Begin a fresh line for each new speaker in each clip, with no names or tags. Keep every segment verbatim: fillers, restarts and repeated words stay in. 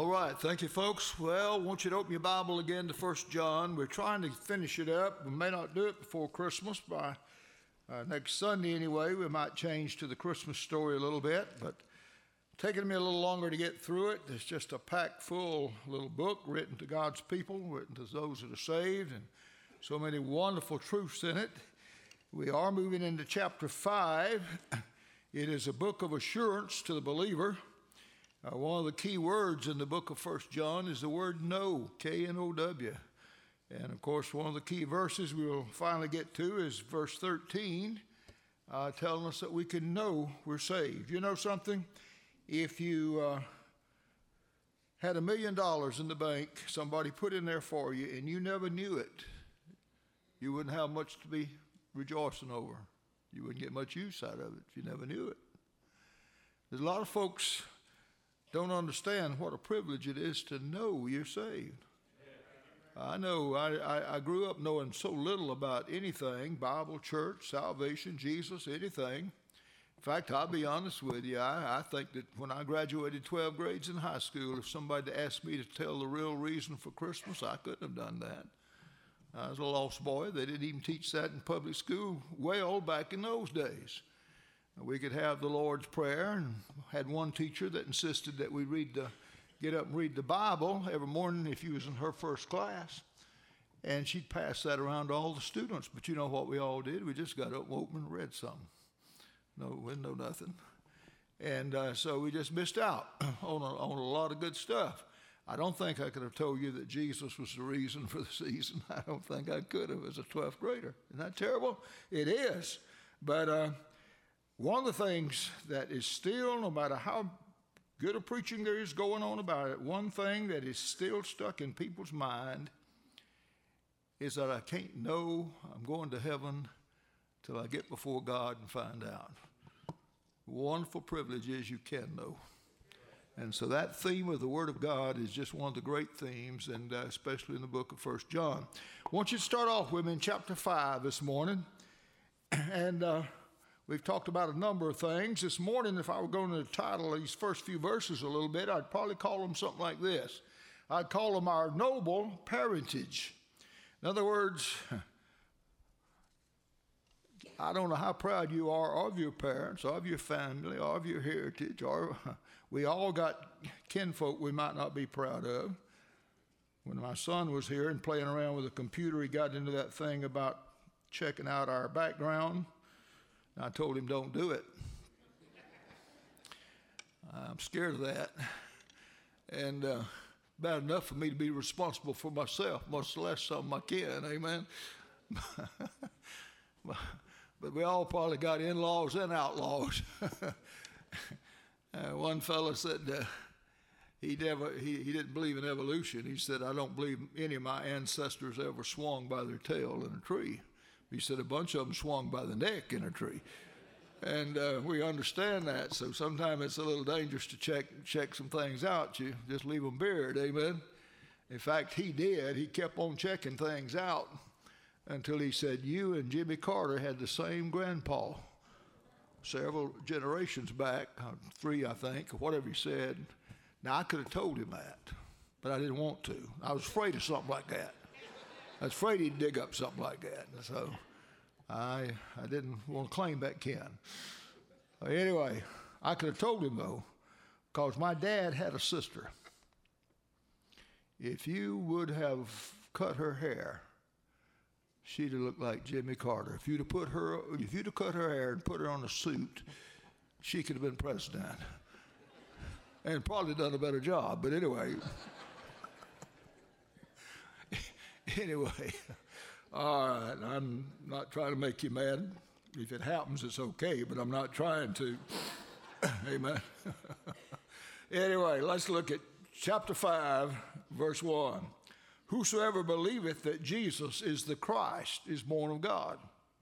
right, thank you, folks. Well, I want you to open your Bible again to First John. We're trying to finish it up. We may not do it before Christmas. By uh, next Sunday anyway, we might change to the Christmas story a little bit, but taking me a little longer to get through it. It's just a packed full little book written to God's people, written to those that are saved, and so many wonderful truths in it. We are moving into chapter five. It is a book of assurance to the believer. Uh, one of the key words in the book of First John is the word know, K N O W. And, of course, one of the key verses we will finally get to is verse thirteen, uh, telling us that we can know we're saved. You know something? If you uh, had a million dollars in the bank, somebody put in there for you, and you never knew it, you wouldn't have much to be rejoicing over. You wouldn't get much use out of it if you never knew it. There's a lot of folks don't understand what a privilege it is to know you're saved. I know I, I, I grew up knowing so little about anything, Bible, church, salvation, Jesus, anything. In fact, I'll be honest with you, I, I think that when I graduated twelve grades in high school, if somebody asked me to tell the real reason for Christmas, I couldn't have done that. I was a lost boy. They didn't even teach that in public school well back in those days. We could have the Lord's Prayer, and had one teacher that insisted that we read the, get up and read the Bible every morning if you was in her first class, and she'd pass that around to all the students. But you know what we all did? We just got up, open, and read something. No, we didn't know nothing, and uh, so we just missed out on a, on a lot of good stuff. I don't think I could have told you that Jesus was the reason for the season. I don't think I could have as a twelfth grader. Isn't that terrible? It is, but. Uh, One of the things that is still, no matter how good a preaching there is going on about it, one thing that is still stuck in people's mind is that I can't know I'm going to heaven till I get before God and find out. Wonderful privilege is you can know. And so that theme of the Word of God is just one of the great themes, and uh, especially in the book of First John. I want you to start off with me in chapter five this morning. And uh, we've talked about a number of things. This morning, if I were going to title these first few verses a little bit, I'd probably call them something like this. I'd call them our noble parentage. In other words, I don't know how proud you are of your parents, of your family, of your heritage. Or we all got kinfolk we might not be proud of. When my son was here and playing around with a computer, he got into that thing about checking out our background. I told him, don't do it. I'm scared of that. And uh, bad enough for me to be responsible for myself, much less something I can, amen? But we all probably got in-laws and outlaws. uh, one fellow said uh, he, never, he, he didn't believe in evolution. He said, I don't believe any of my ancestors ever swung by their tail in a tree. He said a bunch of them swung by the neck in a tree. And uh, we understand that, so sometimes it's a little dangerous to check check some things out. You just leave them buried, amen? In fact, he did. He kept on checking things out until he said, you and Jimmy Carter had the same grandpa several generations back, uh, three, I think, or whatever he said. Now, I could have told him that, but I didn't want to. I was afraid of something like that. I was afraid he'd dig up something like that, so I I didn't want to claim that Ken. Anyway, I could have told him, though, because my dad had a sister. If you would have cut her hair, she'd have looked like Jimmy Carter. If you'd have put her, if you'd have cut her hair and put her on a suit, she could have been president, and probably done a better job. But anyway. Anyway, all right, I'm not trying to make you mad. If it happens, it's okay, but I'm not trying to. Amen. Anyway, let's look at chapter five, verse one. Whosoever believeth that Jesus is the Christ is born of God.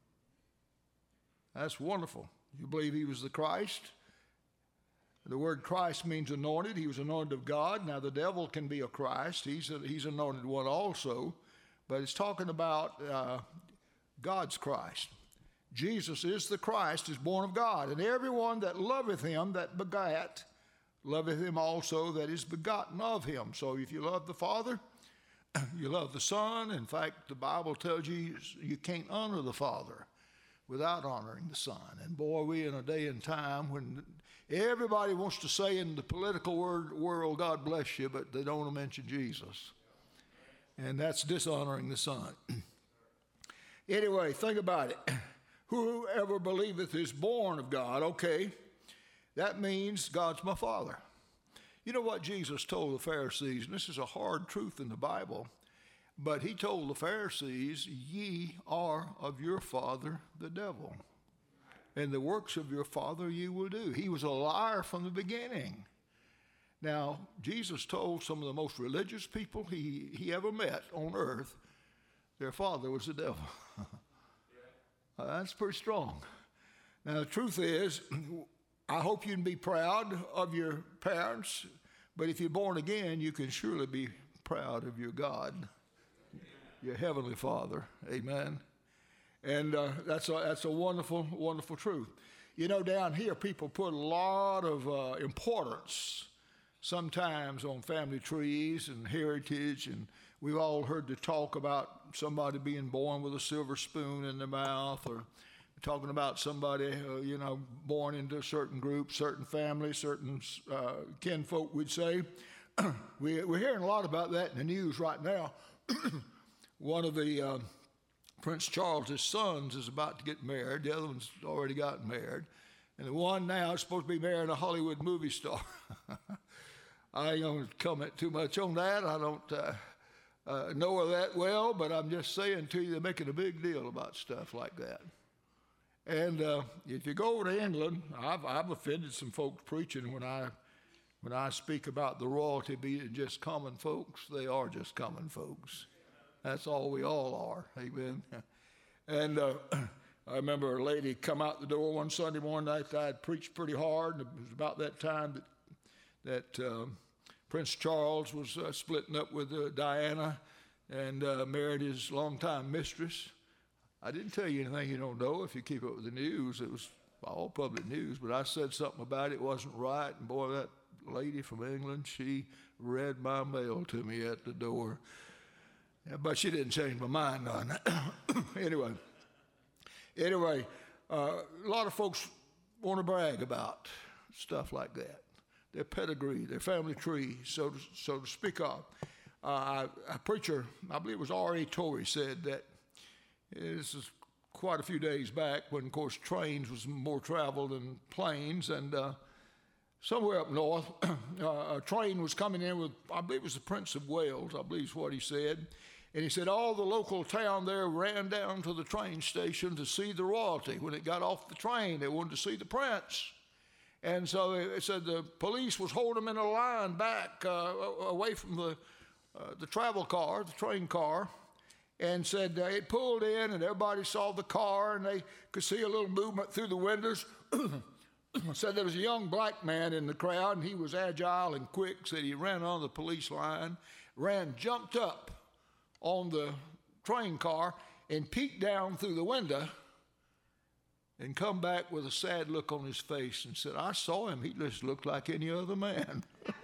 That's wonderful. You believe he was the Christ? The word Christ means anointed. He was anointed of God. Now, the devil can be a Christ. He's a, he's anointed one also. But it's talking about uh, God's Christ. Jesus is the Christ, is born of God. And everyone that loveth him that begat loveth him also that is begotten of him. So if you love the Father, you love the Son. In fact, the Bible tells you you can't honor the Father without honoring the Son. And boy, we in a day and time when everybody wants to say in the political word, world, God bless you, but they don't want to mention Jesus. And that's dishonoring the Son. Anyway, think about it. Whoever believeth is born of God. Okay, that means God's my Father. You know what Jesus told the Pharisees, and this is a hard truth in the Bible, but he told the Pharisees, ye are of your father the devil, and the works of your father you will do. He was a liar from the beginning. Now, Jesus told some of the most religious people he, he ever met on earth, their father was the devil. uh, that's pretty strong. Now, the truth is, I hope you can be proud of your parents, but if you're born again, you can surely be proud of your God, your heavenly Father. Amen. And uh, that's a that's a wonderful, wonderful truth. You know, down here, people put a lot of uh, importance sometimes on family trees and heritage, and we've all heard the talk about somebody being born with a silver spoon in their mouth, or talking about somebody, uh, you know, born into a certain group, certain family, certain uh, kinfolk, we'd say. we, we're hearing a lot about that in the news right now. One of the uh, Prince Charles's sons is about to get married. The other one's already gotten married. And the one now is supposed to be marrying a Hollywood movie star. I ain't going to comment too much on that. I don't uh, uh, know her that well, but I'm just saying to you, they're making a big deal about stuff like that. And uh, if you go over to England, I've, I've offended some folks preaching when I when I speak about the royalty being just common folks. They are just common folks. That's all we all are. Amen. And uh, I remember a lady come out the door one Sunday morning after I had preached pretty hard. And it was about that time that that uh, Prince Charles was uh, splitting up with uh, Diana and uh, married his longtime mistress. I didn't tell you anything you don't know if you keep up with the news. It was all public news, but I said something about it. It wasn't right, and boy, that lady from England, she read my mail to me at the door. Yeah, but she didn't change my mind on that. anyway, anyway, uh, a lot of folks want to brag about stuff like that, their pedigree, their family tree, so to, so to speak of. Uh, a preacher, I believe it was R A Torrey, said that this is quite a few days back when, of course, trains was more traveled than planes, and uh, somewhere up north, uh, a train was coming in with, I believe it was the Prince of Wales, I believe is what he said, and he said all the local town there ran down to the train station to see the royalty. When it got off the train, they wanted to see the prince. And so it said the police was holding them in a line back uh, away from the, uh, the travel car, the train car, and said uh, it pulled in and everybody saw the car and they could see a little movement through the windows. Said there was a young black man in the crowd and he was agile and quick. Said he ran on the police line, ran, jumped up on the train car and peeked down through the window and come back with a sad look on his face and said, I saw him. He just looked like any other man.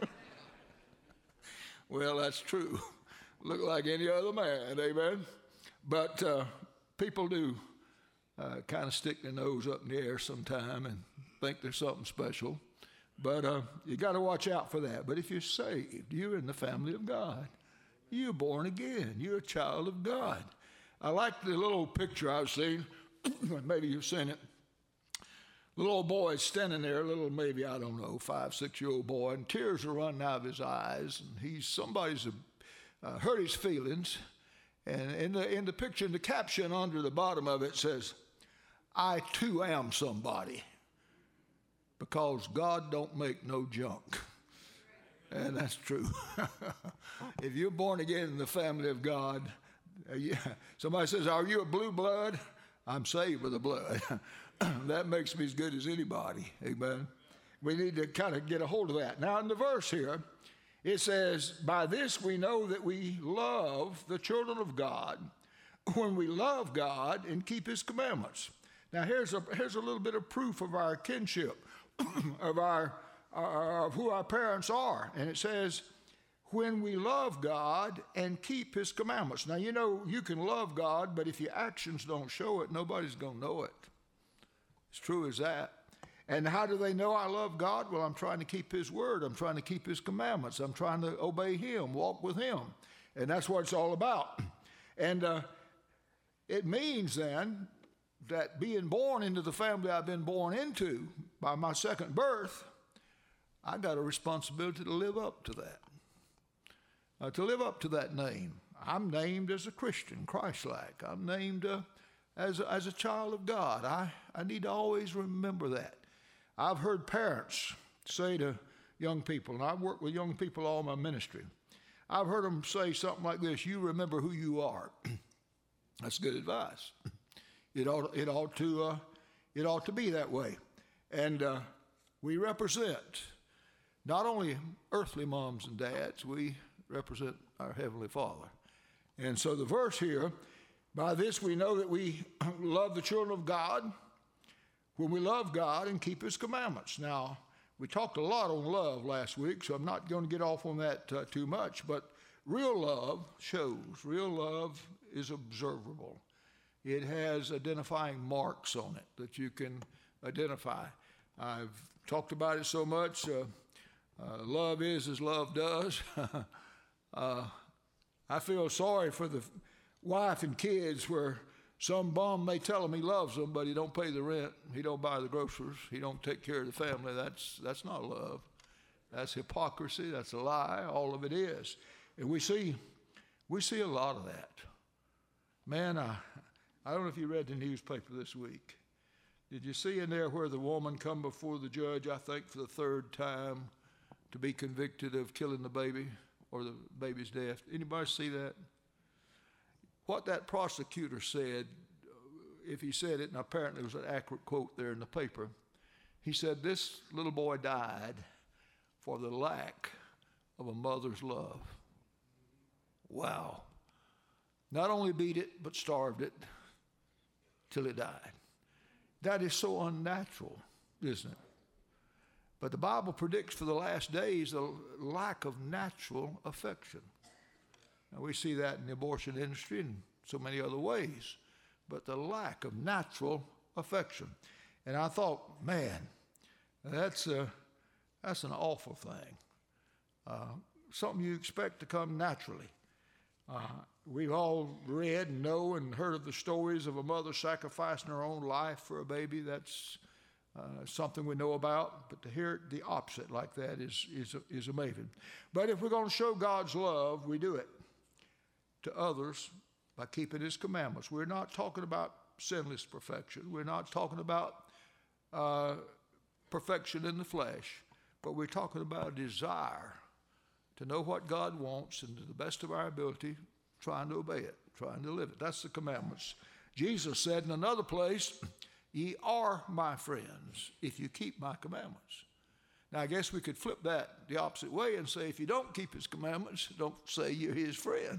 Well, that's true. Look like any other man, amen? But uh, people do uh, kind of stick their nose up in the air sometime and think there's something special. But uh, you got to watch out for that. But if you're saved, you're in the family of God. You're born again. You're a child of God. I like the little picture I've seen. Maybe you've seen it. The little boy is standing there, a little maybe, I don't know, five, six-year-old boy, and tears are running out of his eyes. And he's somebody's uh, hurt his feelings. And in the, in the picture, in the caption under the bottom of it says, I too am somebody, because God don't make no junk. And that's true. If you're born again in the family of God, uh, yeah, somebody says, are you a blue blood? I'm saved with the blood. That makes me as good as anybody. Amen. We need to kind of get a hold of that. Now in the verse here, it says, by this we know that we love the children of God, when we love God and keep his commandments. Now here's a, here's a little bit of proof of our kinship, of our, uh, of who our parents are. And it says, when we love God and keep his commandments. Now, you know, you can love God, but if your actions don't show it, nobody's going to know it. It's true as that. And how do they know I love God? Well, I'm trying to keep his word. I'm trying to keep his commandments. I'm trying to obey him, walk with him. And that's what it's all about. And uh, it means then that being born into the family I've been born into by my second birth, I got a responsibility to live up to that. Uh, to live up to that name. I'm named as a Christian, Christ-like. I'm named uh, as, a, as a child of God. I, I need to always remember that. I've heard parents say to young people, and I've worked with young people all my ministry, I've heard them say something like this: you remember who you are. That's good advice. It ought, it ought, to, uh, it ought to be that way. And uh, we represent not only earthly moms and dads, we represent our Heavenly Father. And so the verse here, by this we know that we love the children of God when we love God and keep his commandments. Now, we talked a lot on love last week, so I'm not going to get off on that uh, too much, but real love shows. Real love is observable. It has identifying marks on it that you can identify. I've talked about it so much. Uh, uh, love is as love does. Uh, I feel sorry for the wife and kids where some bum may tell him he loves them, but he don't pay the rent, he don't buy the groceries, he don't take care of the family. That's that's not love. That's hypocrisy. That's a lie. All of it is, and we see we see a lot of that. Man, I I don't know if you read the newspaper this week. Did you see in there where the woman come before the judge, I think for the third time, to be convicted of killing the baby? Or the baby's death. Anybody see that? What that prosecutor said, if he said it, and apparently it was an accurate quote there in the paper, he said, this little boy died for the lack of a mother's love. Wow. Not only beat it, but starved it till it died. That is so unnatural, isn't it? But the Bible predicts for the last days a lack of natural affection. Now, we see that in the abortion industry and so many other ways, but the lack of natural affection. And I thought, man, that's, a, that's an awful thing. Uh, something you expect to come naturally. Uh, we've all read and know and heard of the stories of a mother sacrificing her own life for a baby. That's Uh, something we know about, but to hear it the opposite like that is, is, is amazing. But if we're going to show God's love, we do it to others by keeping his commandments. We're not talking about sinless perfection. We're not talking about uh, perfection in the flesh, but we're talking about a desire to know what God wants and to the best of our ability, trying to obey it, trying to live it. That's the commandments. Jesus said in another place, ye are my friends if you keep my commandments. Now, I guess we could flip that the opposite way and say, if you don't keep his commandments, don't say you're his friend.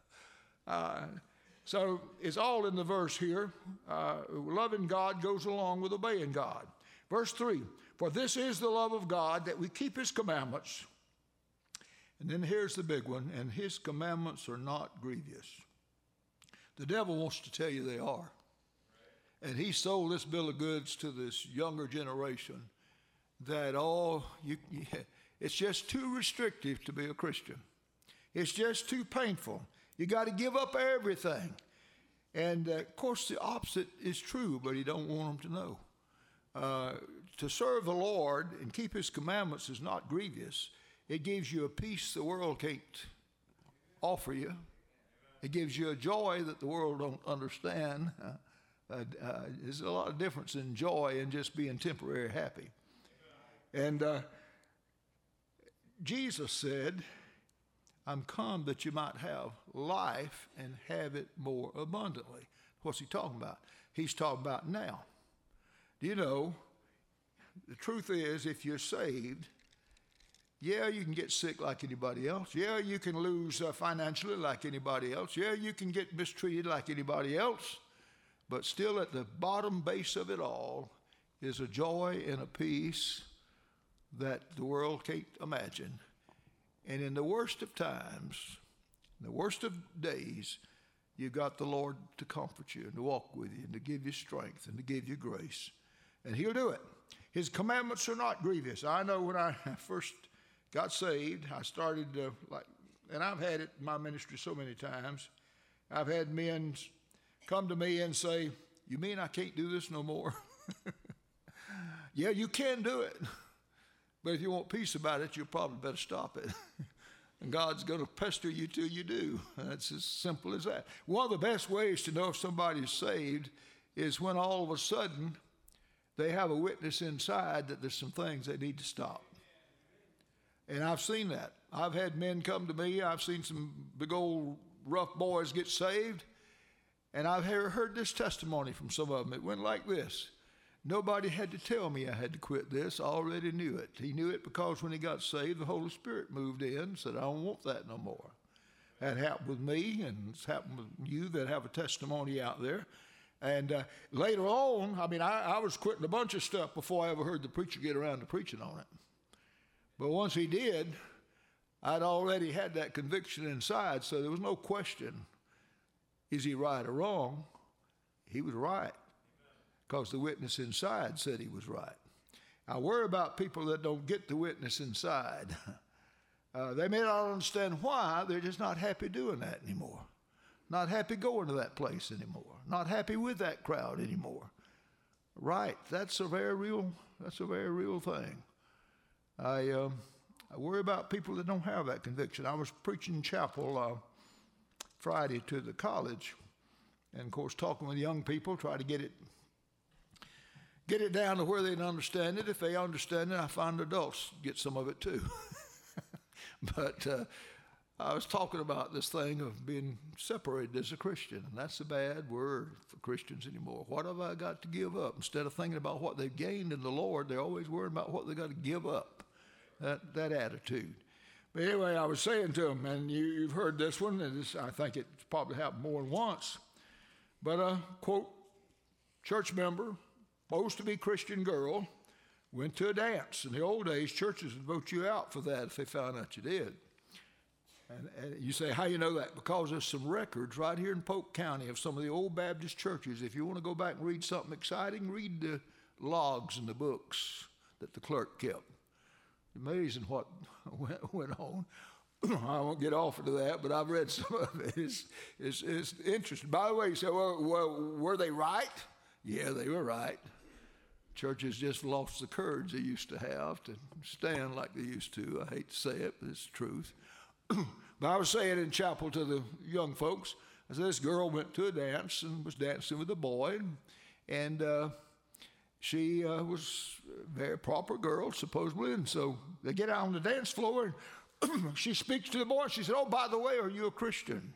uh, so it's all in the verse here. Uh, loving God goes along with obeying God. Verse three, for this is the love of God, that we keep his commandments. And then here's the big one, and his commandments are not grievous. The devil wants to tell you they are. And he sold this bill of goods to this younger generation that, oh, you, it's just too restrictive to be a Christian. It's just too painful. You got to give up everything. And, uh, of course, the opposite is true, but he don't want them to know. Uh, to serve the Lord and keep his commandments is not grievous. It gives you a peace the world can't offer you. It gives you a joy that the world don't understand. Uh, Uh, uh, there's a lot of difference in joy and just being temporary happy. And uh, Jesus said, I'm come that you might have life and have it more abundantly. What's he talking about? He's talking about now. Do you know, the truth is, if you're saved, yeah, you can get sick like anybody else. Yeah, you can lose uh, financially like anybody else. Yeah, you can get mistreated like anybody else. But still at the bottom base of it all is a joy and a peace that the world can't imagine. And in the worst of times, in the worst of days, you've got the Lord to comfort you and to walk with you and to give you strength and to give you grace. And he'll do it. His commandments are not grievous. I know when I first got saved, I started uh, like, and I've had it in my ministry so many times. I've had men come to me and say, "You mean I can't do this no more?" Yeah, you can do it. But if you want peace about it, you'll probably better stop it. And God's going to pester you till you do. That's as simple as that. One of the best ways to know if somebody's saved is when all of a sudden they have a witness inside that there's some things they need to stop. And I've seen that. I've had men come to me. I've seen some big old rough boys get saved. And I've heard this testimony from some of them. It went like this. Nobody had to tell me I had to quit this. I already knew it. He knew it because when he got saved, the Holy Spirit moved in and said, "I don't want that no more." That happened with me, and it's happened with you that have a testimony out there. And uh, later on, I mean, I, I was quitting a bunch of stuff before I ever heard the preacher get around to preaching on it. But once he did, I'd already had that conviction inside, so there was no question, is he right or wrong? He was right, because the witness inside said he was right. I worry about people that don't get the witness inside. Uh, they may not understand why, they're just not happy doing that anymore. Not happy going to that place anymore. Not happy with that crowd anymore. Right, that's a very real, that's a very real thing. I, uh, I worry about people that don't have that conviction. I was preaching chapel uh, Friday to the college, and of course talking with young people, try to get it Get it down to where they can understand it. If they understand it, I find adults get some of it too. But uh, I was talking about this thing of being separated as a Christian, and that's a bad word for Christians anymore. What have I got to give up? Instead of thinking about what they've gained in the Lord, they're always worried about what they got to give up, that, that attitude. But anyway, I was saying to them, and you, you've heard this one, and this, I think it's probably happened more than once, but a, quote, church member, supposed to be Christian girl, went to a dance. In the old days, churches would vote you out for that if they found out you did. And, and you say, how you know that? Because there's some records right here in Polk County of some of the old Baptist churches. If you want to go back and read something exciting, read the logs and the books that the clerk kept. Amazing what went, went on. I won't get off into that, but I've read some of it. It's, it's, it's interesting. By the way, you say, well, well, were they right? Yeah, they were right. Churches just lost the courage they used to have to stand like they used to. I hate to say it, but it's the truth. But I was saying in chapel to the young folks, I said, this girl went to a dance and was dancing with a boy, and uh, she uh, was a very proper girl, supposedly, and so they get out on the dance floor, and she speaks to the boy. She said, oh, by the way, are you a Christian?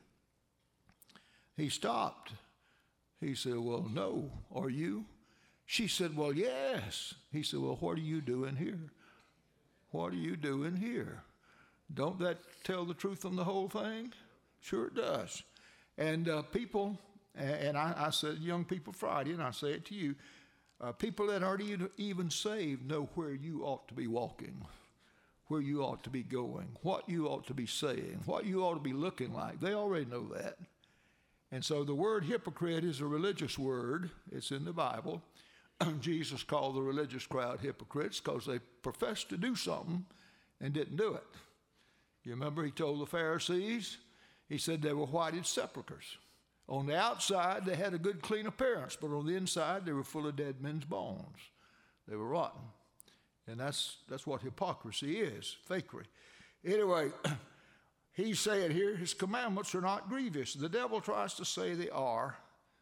He stopped. He said, well, no. Are you? She said, well, yes. He said, well, what are you doing here? What are you doing here? Don't that tell the truth on the whole thing? Sure it does. And uh, people, and I, I said young people Friday, and I say it to you, uh, people that aren't even saved know where you ought to be walking, where you ought to be going, what you ought to be saying, what you ought to be looking like. They already know that. And so the word hypocrite is a religious word. It's in the Bible. Jesus called the religious crowd hypocrites because they professed to do something and didn't do it. You remember he told the Pharisees, he said they were whited sepulchres. On the outside, they had a good, clean appearance, but on the inside, they were full of dead men's bones. They were rotten. And that's, that's what hypocrisy is, fakery. Anyway, he's saying here, his commandments are not grievous. The devil tries to say they are.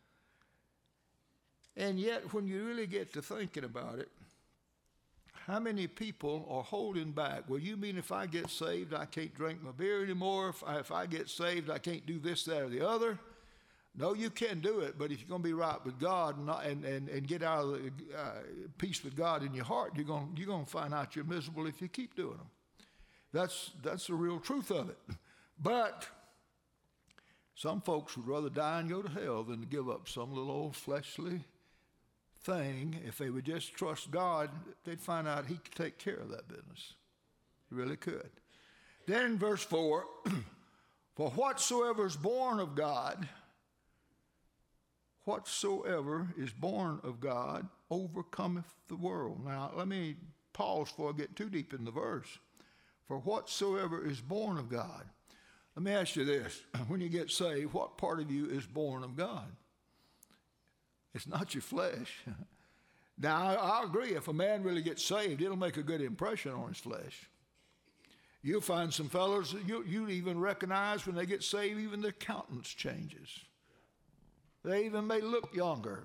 And yet, when you really get to thinking about it, how many people are holding back? Well, you mean if I get saved, I can't drink my beer anymore? If I, if I get saved, I can't do this, that, or the other? No, you can do it, but if you're going to be right with God and, not, and, and, and get out of the uh, peace with God in your heart, you're going you're going to find out you're miserable if you keep doing them. That's, that's the real truth of it. But some folks would rather die and go to hell than to give up some little old fleshly thing, if they would just trust God, they'd find out he could take care of that business. He really could. Then in verse four, for whatsoever is born of God, whatsoever is born of God overcometh the world. Now, let me pause before I get too deep in the verse. For whatsoever is born of God. Let me ask you this. When you get saved, what part of you is born of God? It's not your flesh. Now, I, I agree. If a man really gets saved, it'll make a good impression on his flesh. You'll find some fellows, you, you even recognize when they get saved, even their countenance changes. They even may look younger.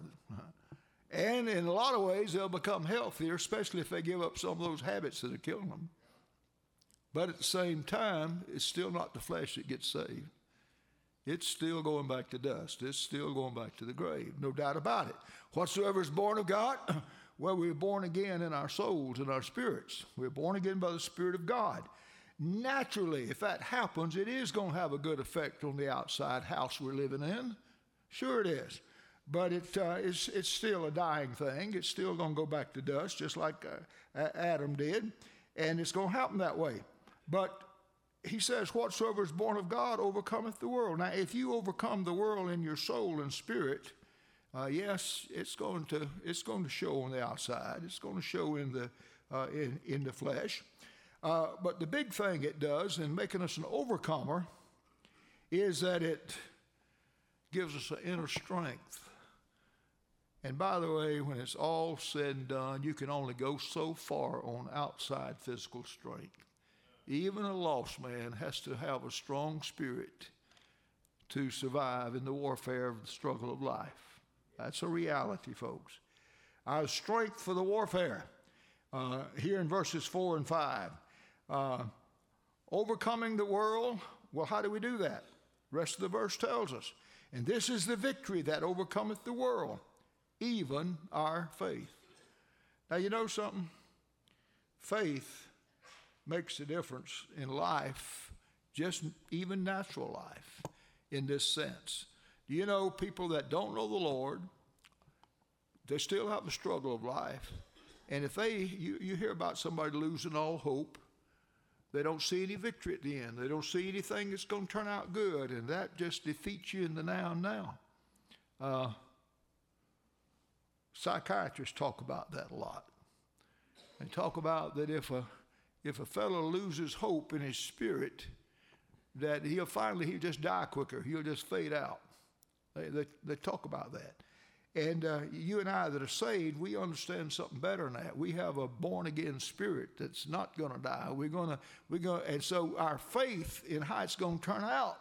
And in a lot of ways, they'll become healthier, especially if they give up some of those habits that are killing them. But at the same time, it's still not the flesh that gets saved. It's still going back to dust. It's still going back to the grave. No doubt about it. Whatsoever is born of God, well, we're born again in our souls and our spirits. We're born again by the Spirit of God. Naturally, if that happens, it is going to have a good effect on the outside house we're living in. Sure it is. But it, uh, it's, it's still a dying thing. It's still going to go back to dust, just like uh, Adam did. And it's going to happen that way. But he says, whatsoever is born of God overcometh the world. Now, if you overcome the world in your soul and spirit, uh, yes, it's going to it's going to show on the outside. It's going to show in the uh, in in the flesh. Uh, but the big thing it does in making us an overcomer is that it gives us an inner strength. And by the way, when it's all said and done, you can only go so far on outside physical strength. Even a lost man has to have a strong spirit to survive in the warfare of the struggle of life. That's a reality, folks. Our strength for the warfare, uh, here in verses four and five. Uh, overcoming the world, well, how do we do that? The rest of the verse tells us. And this is the victory that overcometh the world, even our faith. Now, you know something? Faith makes a difference in life, just even natural life, in this sense. Do you know people that don't know the Lord, they still have the struggle of life. And if they, you, you hear about somebody losing all hope, they don't see any victory at the end. They don't see anything that's going to turn out good, and that just defeats you in the now and now. Uh, psychiatrists talk about that a lot. They talk about that if a If a fellow loses hope in his spirit, that he'll finally, he'll just die quicker. He'll just fade out. They, they, they talk about that. And uh, you and I that are saved, we understand something better than that. We have a born-again spirit that's not going to die. We're going to, we're going, and so our faith in how it's going to turn out.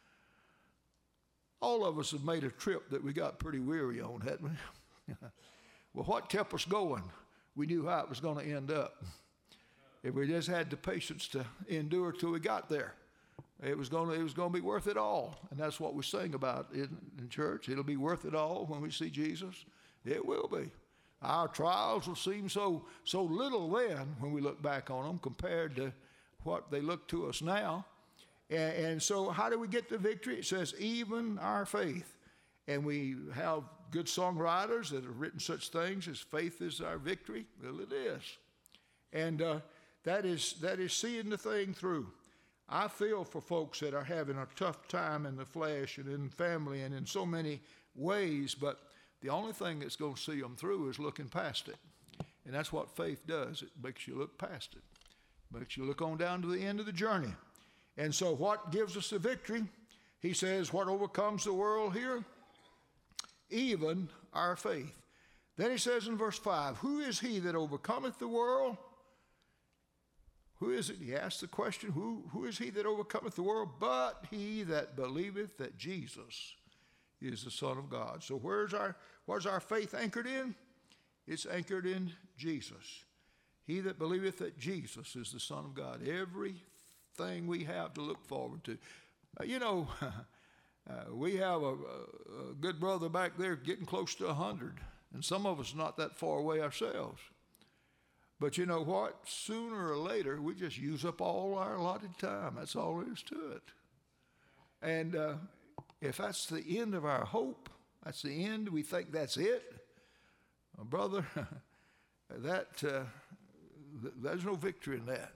All of us have made a trip that we got pretty weary on, hadn't we? Well, what kept us going? We knew how it was going to end up. If we just had the patience to endure till we got there, it was going to, it was going to be worth it all. And that's what we sing about in, in church. It'll be worth it all when we see Jesus. It will be. Our trials will seem so, so little then when we look back on them compared to what they look to us now. And, and so how do we get the victory? It says, even our faith. And we have good songwriters that have written such things as faith is our victory. Well, it is. And uh, that is that is seeing the thing through. I feel for folks that are having a tough time in the flesh and in family and in so many ways, but the only thing that's going to see them through is looking past it. And that's what faith does. It makes you look past it. It makes you look on down to the end of the journey. And so what gives us the victory? He says, what overcomes the world here? Even our faith. Then he says in verse five, who is he that overcometh the world? Who is it? He asks the question, who, who is he that overcometh the world? But he that believeth that Jesus is the Son of God. So where's our, where's our faith anchored in? It's anchored in Jesus. He that believeth that Jesus is the Son of God. Everything we have to look forward to. Uh, you know, uh, we have a, a good brother back there getting close to a hundred. And some of us not that far away ourselves. But you know what? Sooner or later, we just use up all our allotted time. That's all there is to it. And uh, if that's the end of our hope, that's the end, we think that's it, Uh, brother, that uh, th- there's no victory in that.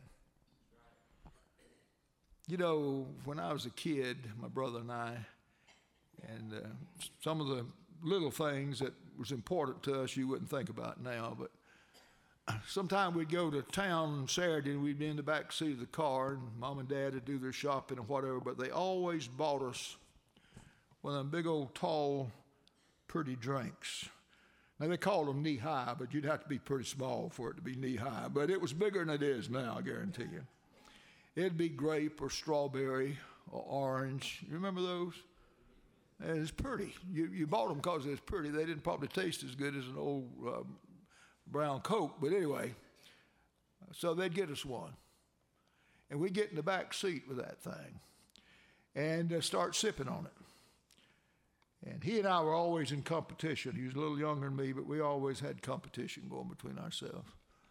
You know, when I was a kid, my brother and I, and uh, some of the little things that was important to us you wouldn't think about now, but sometime we'd go to town on Saturday and we'd be in the back seat of the car and Mom and Dad would do their shopping and whatever, but they always bought us one of them big old tall, pretty drinks. Now they called them knee high, but you'd have to be pretty small for it to be knee high, but it was bigger than it is now, I guarantee you. It'd be grape or strawberry or orange. You remember those? And it's pretty. You, you bought them because it was pretty. They didn't probably taste as good as an old um, brown Coke, but anyway, so they'd get us one. And we'd get in the back seat with that thing and uh, start sipping on it. And he and I were always in competition. He was a little younger than me, but we always had competition going between ourselves.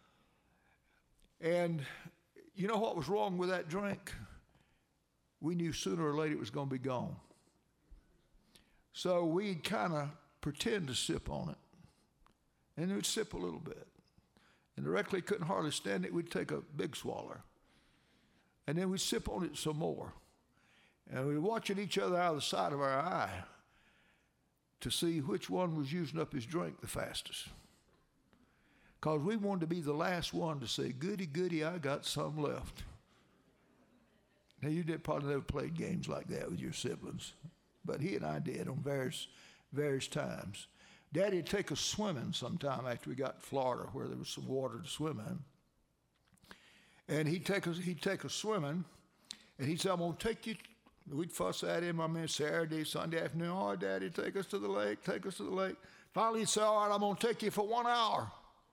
And you know what was wrong with that drink? We knew sooner or later it was going to be gone. So we'd kind of pretend to sip on it. And we'd sip a little bit. And directly couldn't hardly stand it, we'd take a big swallow. And then we'd sip on it some more. And we'd watching each other out of the side of our eye to see which one was using up his drink the fastest. Because we wanted to be the last one to say, goody, goody, I got some left. Now, you did probably never played games like that with your siblings, but he and I did on various, various times. Daddy would take us swimming sometime after we got to Florida where there was some water to swim in. And he'd take us, he'd take us swimming, and he'd say, I'm going to take you. We'd fuss at him, I mean, Saturday, Sunday afternoon. Oh, Daddy, take us to the lake, take us to the lake. Finally, he'd say, all right, I'm going to take you for one hour.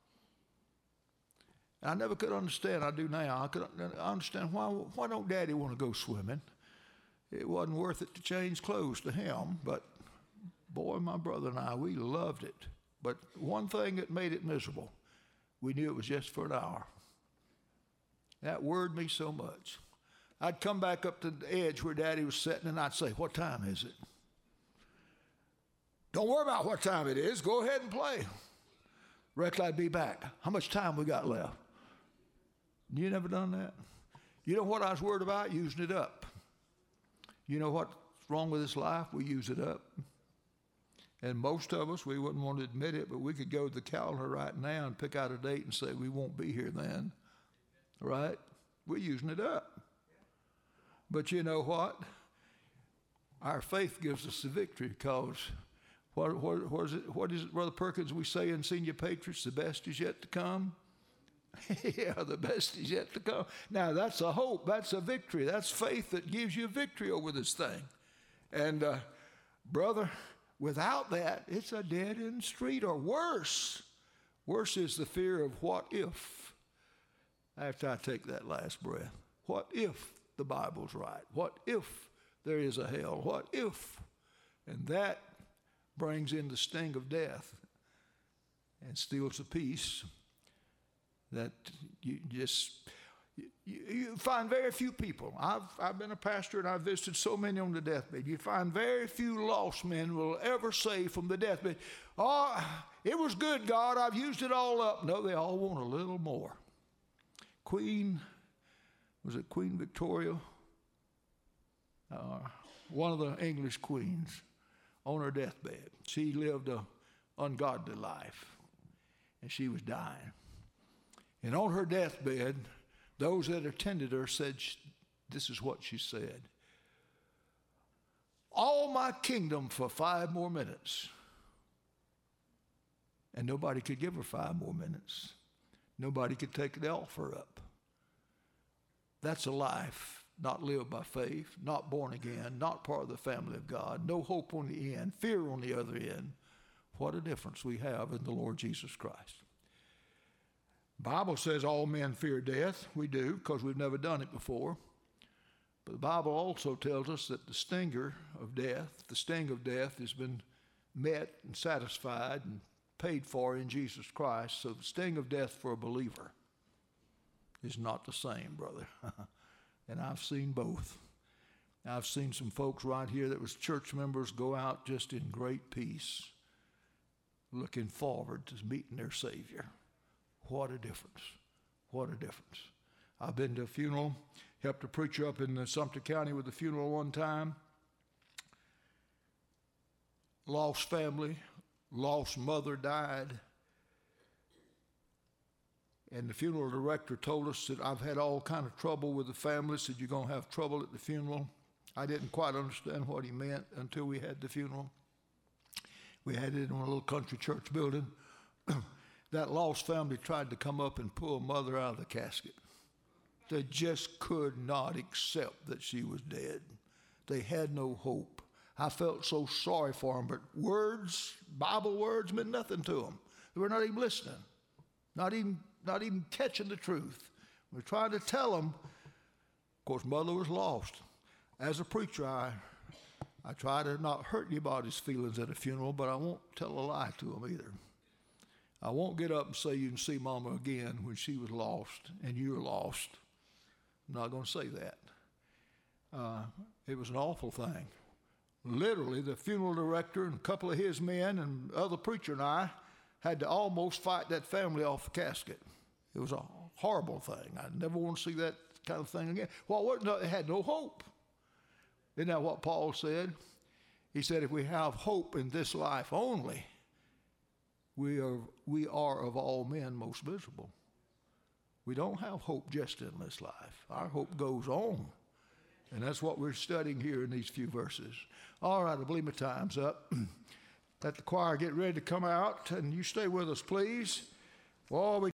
I never could understand. I do now. I could I understand why. Why don't Daddy want to go swimming? It wasn't worth it to change clothes to him. But boy, my brother and I, we loved it. But one thing that made it miserable, we knew it was just for an hour. That worried me so much. I'd come back up to the edge where Daddy was sitting, and I'd say, "What time is it?" Don't worry about what time it is. Go ahead and play. Reckon I'd be back. How much time we got left? You never done that? You know what I was worried about? Using it up. You know what's wrong with this life? We use it up. And most of us, we wouldn't want to admit it, but we could go to the calendar right now and pick out a date and say we won't be here then. Right? We're using it up. But you know what? Our faith gives us the victory because what, what, what, is it, what is it, Brother Perkins, we say in Senior Patriots, the best is yet to come? Yeah, the best is yet to come. Now, that's a hope. That's a victory. That's faith that gives you victory over this thing. And, uh, brother, without that, it's a dead-end street, or worse. Worse is the fear of what if, after I take that last breath. What if the Bible's right? What if there is a hell? What if? And that brings in the sting of death and steals the peace that you just, you, you find very few people. I've, I've been a pastor and I've visited so many on the deathbed. You find very few lost men will ever say from the deathbed, oh, it was good, God, I've used it all up. No, they all want a little more. Queen, was it Queen Victoria? Uh, one of the English queens on her deathbed. She lived an ungodly life and she was dying. And on her deathbed, those that attended her said, this is what she said. All my kingdom for five more minutes. And nobody could give her five more minutes. Nobody could take the offer up. That's a life not lived by faith, not born again, not part of the family of God, no hope on the end, fear on the other end. What a difference we have in the Lord Jesus Christ. Bible says all men fear death. We do, because we've never done it before. But the Bible also tells us that the stinger of death, the sting of death has been met and satisfied and paid for in Jesus Christ. So the sting of death for a believer is not the same, brother. And I've seen both. I've seen some folks right here that was church members go out just in great peace. looking forward to meeting their Savior. What a difference. What a difference. I've been to a funeral, helped a preacher up in Sumter County with a funeral one time. Lost family, lost mother, died. And the funeral director told us that I've had all kind of trouble with the family, said you're going to have trouble at the funeral. I didn't quite understand what he meant until we had the funeral. We had it in a little country church building. That lost family tried to come up and pull mother out of the casket. They just could not accept that she was dead. They had no hope. I felt so sorry for them, but words, Bible words, meant nothing to them. They were not even listening, not even, not even catching the truth. We were trying to tell them. Of course, mother was lost. As a preacher, I, I try to not hurt anybody's feelings at a funeral, but I won't tell a lie to them either. I won't get up and say you can see Mama again when she was lost and you're lost. I'm not going to say that. Uh, it was an awful thing. Literally, the funeral director and a couple of his men and other preacher and I had to almost fight that family off the casket. It was a horrible thing. I never want to see that kind of thing again. Well, it had no hope. Isn't that what Paul said? He said, if we have hope in this life only, we are, we are of all men most miserable. We don't have hope just in this life. Our hope goes on. And that's what we're studying here in these few verses. All right, I believe my time's up. Let the choir get ready to come out, and you stay with us, please. Well, we